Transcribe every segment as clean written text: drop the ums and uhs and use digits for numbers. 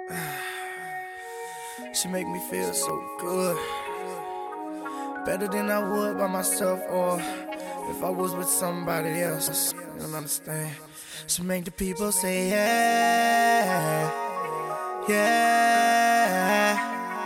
She make me feel so good, better than I would by myself or if I was with somebody else. You don't understand. She make the people say yeah, yeah.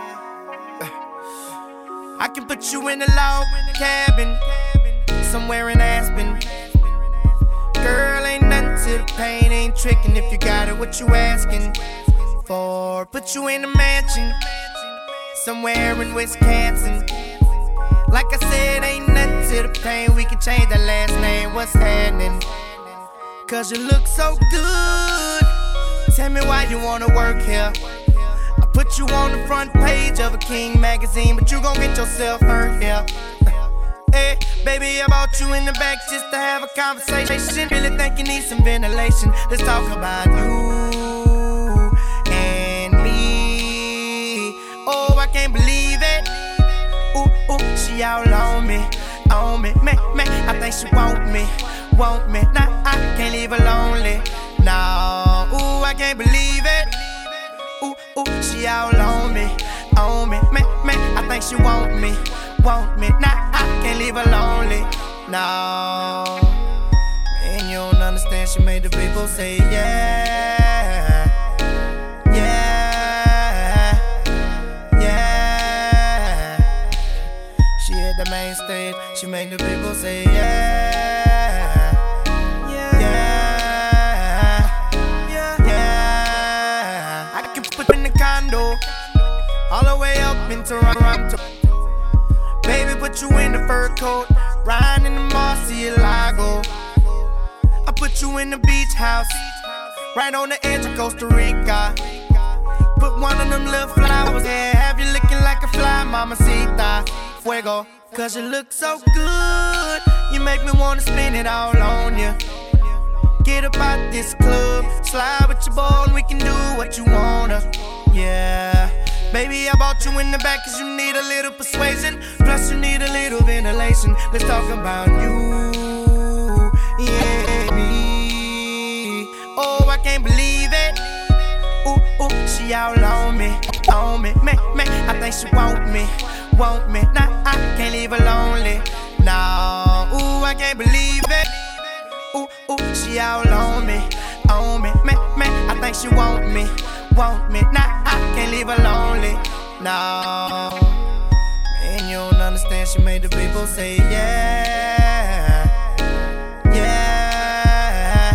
I can put you in a log cabin somewhere in Aspen. Girl, ain't nothing to the pain, ain't tricking if you got it, what you asking for? Put you in a mansion somewhere in Wisconsin. Like I said, ain't nothing to the pain, we can change the last name, what's happening? Cause you look so good, tell me why you wanna work here. I put you on the front page of a King magazine, but you gon' get yourself hurt here. Hey, baby, I brought you in the back just to have a conversation. Really think you need some ventilation. Let's talk about you and me. Oh, I can't believe it. Ooh, she all on me, me. I think she want me. Nah, I can't leave her lonely. No, ooh, I can't believe it. Ooh, she all on me, me. I think she want me. Nah, I can't leave her lonely. No, man, you don't understand. She made the people say yeah, yeah, yeah. She hit the main stage. She made the people say yeah, yeah, yeah. I can put in the condo all the way up in Toronto. Baby, put you in the fur coat, riding in the Murcielago. I put you in the beach house, right on the edge of Costa Rica. Put one of them little flowers there, have you looking like a fly, mamacita. Fuego, cause you look so good, you make me wanna spin it all on you. Get up out this club, slide with your boy and we can do what you wanna. Yeah. Baby, I brought you in the back cause you need a little persuasion. Plus you need a little ventilation. Let's talk about you, yeah, me. Oh, I can't believe it. Ooh, she all on me, me. I think she want me. Nah, I can't leave her lonely. No, ooh, I can't believe it. Ooh, she all on me, me. I think she want me. Nah, I can't leave her lonely. No, man, you don't understand. She made the people say yeah, yeah,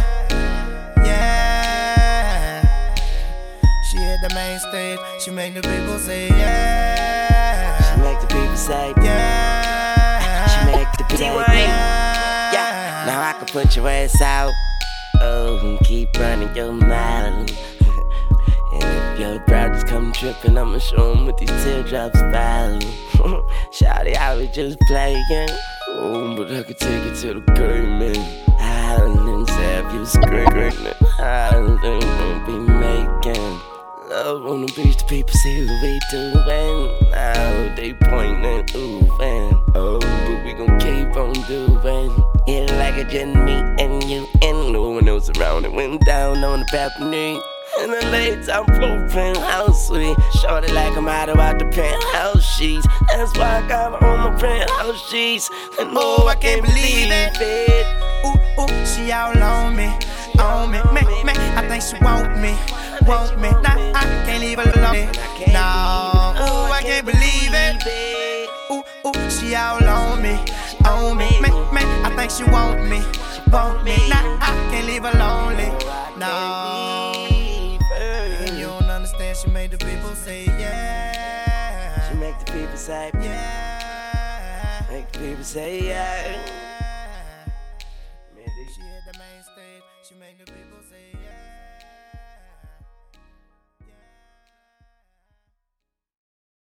yeah. She hit the main stage. She made the people say yeah. She make the people say yeah. She make the people say yeah. Now I can put your ass out. Oh, and keep running your mouth. And if your brothers come trippin', I'ma show 'em what these teardrops fall. Shawty, I was just playing. Oh, but I could take it to the game, man. Islands have you screaming. Islands won't be making love on the beach. The people see what we doing. Now they pointing, ooh, man. Oh, but we gon' keep on doing it like it just me and you, and no one else around. It went down on the balcony. In the late time floor penthouse suite. Shorty like I'm out about the penthouse sheets. That's why I got her on my penthouse sheets. And oh, I can't believe it. Ooh, she all on me, me. I think she want me. Nah, I can't leave her lonely. No, ooh, I can't believe it. Ooh, she all on me, me. I think she want me. Nah, I can't leave her lonely. No. She made the people say yeah. She make the people say yeah. Make the people say yeah. She hit the main stage. She made the people say yeah.